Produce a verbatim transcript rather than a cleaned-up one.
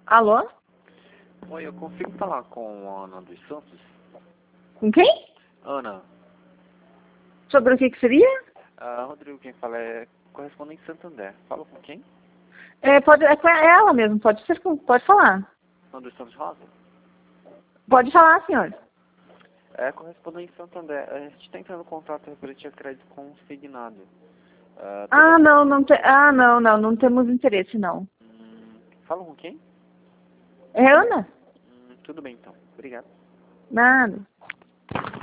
Alô? Oi, eu consigo falar com a Ana dos Santos? Com quem? Ana, Sobre o que que seria? ah, Rodrigo, quem fala é correspondente Santander. Fala com quem? É, pode, é com ela mesmo, pode ser, com- pode falar. Ana dos Santos Rosa? Pode falar, senhor. É correspondente Santander. A gente está entrando em contato referente a crédito consignado. Ah, toda- Ah, não, não tem. Ah, não, não, não temos interesse, não. Hum, fala com quem? É Ana? Hum, tudo bem então. Obrigado. Nada.